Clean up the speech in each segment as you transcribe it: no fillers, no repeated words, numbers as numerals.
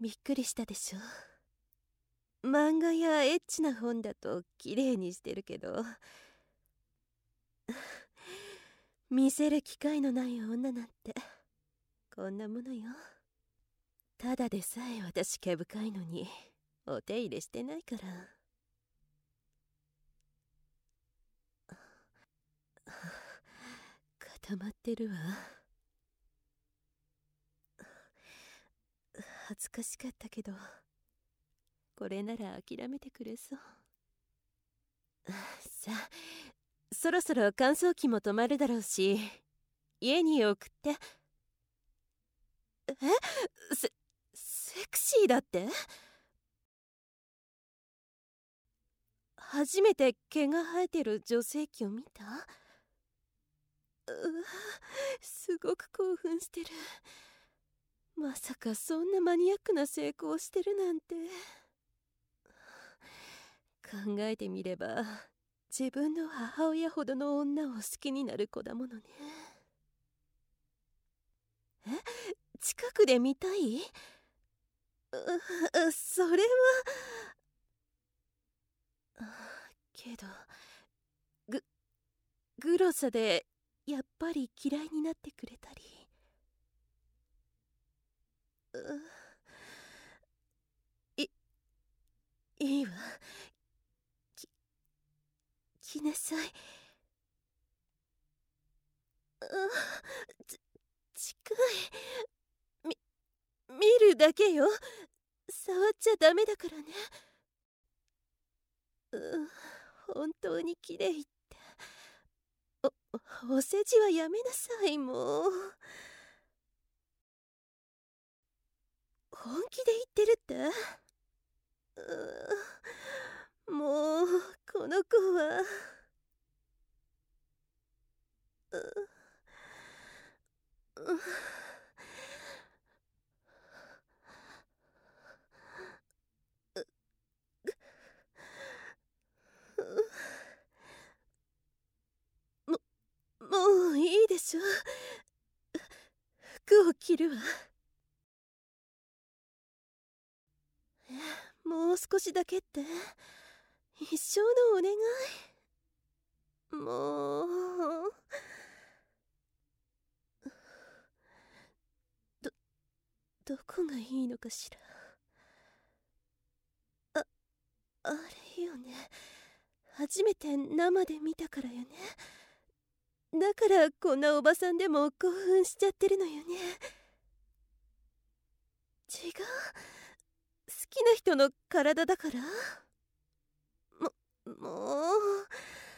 びっくりしたでしょ。漫画やエッチな本だと綺麗にしてるけど見せる機会のない女なんてこんなものよ。ただでさえ私毛深いのにお手入れしてないから。固まってるわ。恥ずかしかったけどこれなら諦めてくれそう。さあ、そろそろ乾燥機も止まるだろうし家に送って。セクシーだって？初めて毛が生えてる女性器を見た？うわ、すごく興奮してる。まさかそんなマニアックな成功をしてるなんて。考えてみれば自分の母親ほどの女を好きになる子だものね。近くで見たい？それはけどグロさでやっぱり嫌いになってくれたり。いいいわ。来なさい。近い。見るだけよ。触っちゃダメだからね。本当に綺麗って。お世辞はやめなさい。もう本気で言ってるって？もうこの子はもういいでしょ。服を着るわ。もう少しだけって？一生のお願い。もうどこがいいのかしら。あれよね。初めて生で見たからよね。だからこんなおばさんでも興奮しちゃってるのよね。違う？好きな人の体だから？もう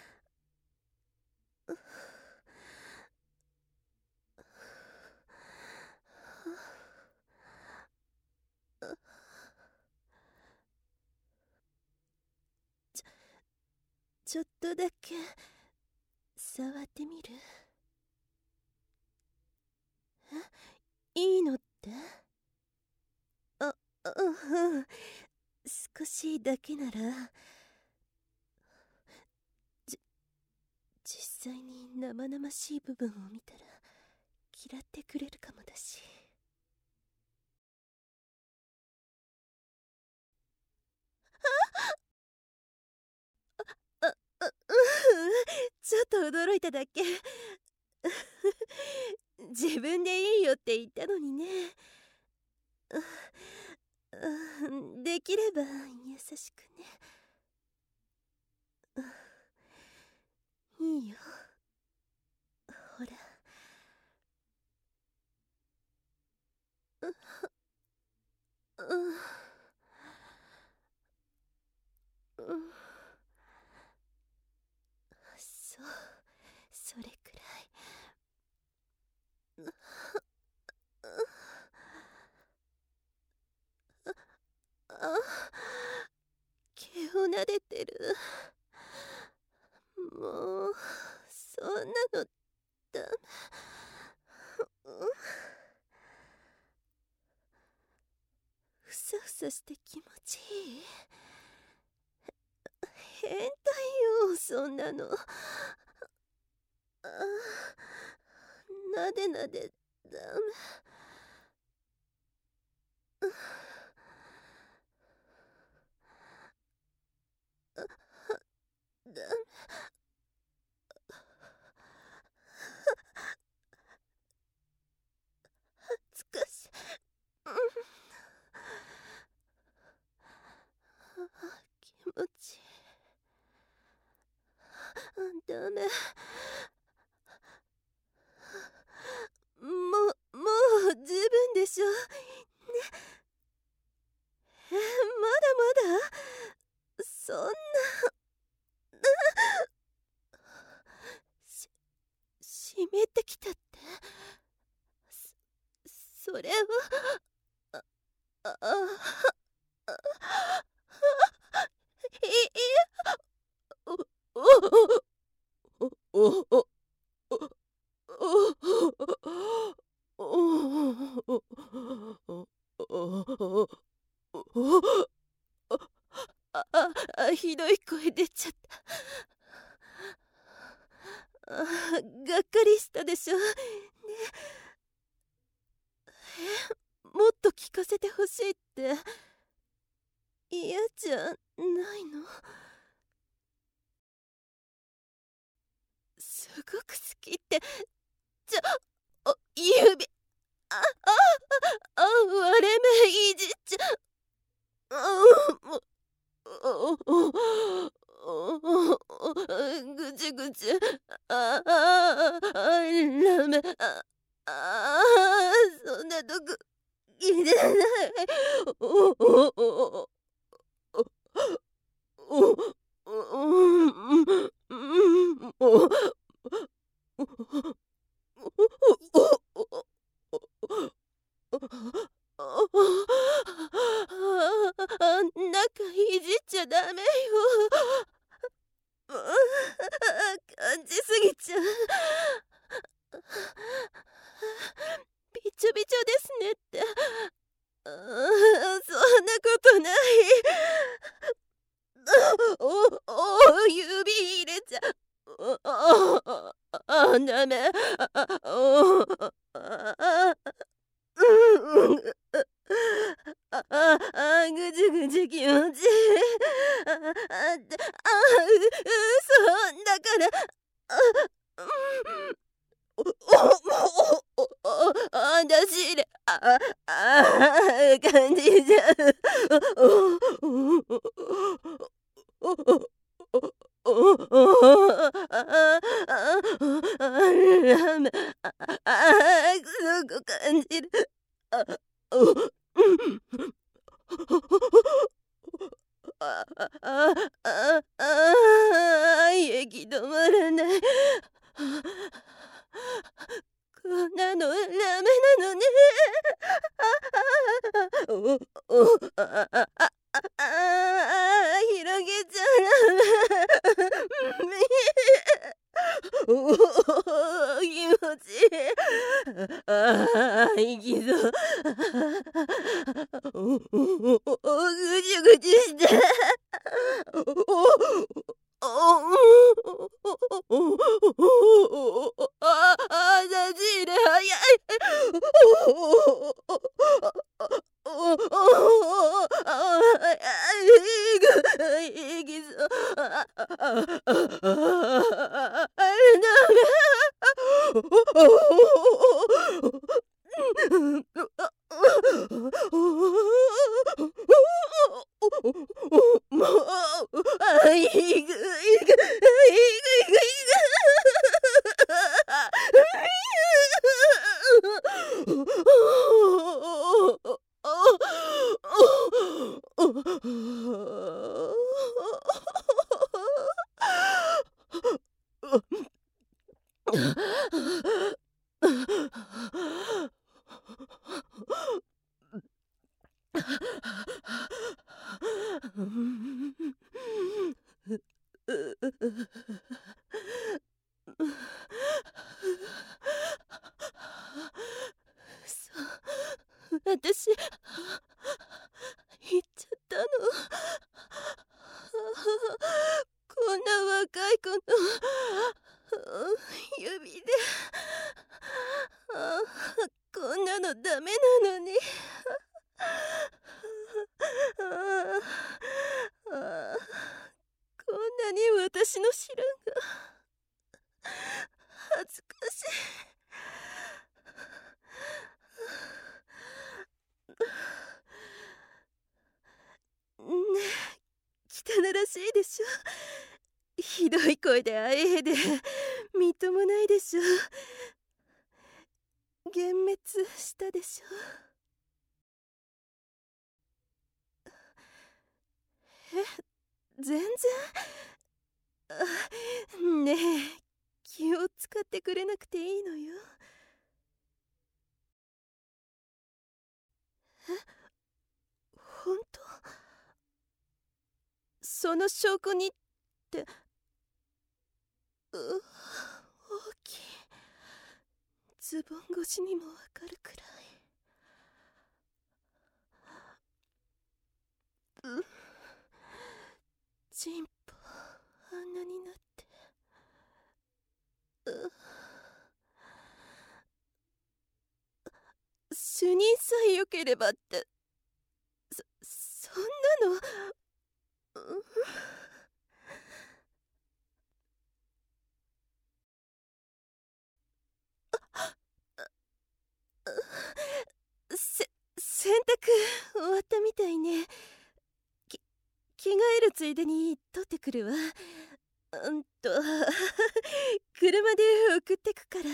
ちょっとだけ触ってみる？いいのって？うん、少しだけなら。実際に生々しい部分を見たら嫌ってくれるかもだし。ちょっと驚いただけ。自分でいいよって言ったのにね。できれば優しくね。いいよ、ほら。そう、それくらい。毛を撫でてる。もうそんなのダメ。ふさふさして気持ちいい。変態よそんなの。なでなでダメ。 ダメ。もう十分でしょ。ね。まだまだそんな。湿ってきたって。それはひどい声出ちゃった。がっかりしたでしょ。ね。もっと聞かせてほしいって嫌じゃないの？すごく好きって。指割れ目いじっちゃ。ぐちゅぐちゅ。ダメ。そんなとこ入れない。中いじっちゃダメよ。感じすぎちゃう。びちょびちょですねって。そんなことない。指入れちゃダメ。ぐじゅぐじゅ気持ちいい。嘘だから。出し入れ。感じちゃすごく感じる。息止まらない。こんなのダメなのね。広げちゃう。気持ちいい。息そう。ぐじゅぐじゅして。出し入れ早い。いきそう。もういくいくいくいくい私言っちゃったの。こんな若い子の指でこんなのダメなのに。こんなに私の知らんが恥ずかしい。ねえ、汚らしいでしょ。 ひどい声であえへでみっともないでしょ。幻滅したでしょ。全然。ねえ、気を使ってくれなくていいのよ。本当？その証拠にって。大きい。ズボン越しにもわかるくらい。チンポあんなになって。主任さえよければって。そんなの。洗濯終わったみたいね。き着替えるついでに取ってくるわ。車で送ってくから。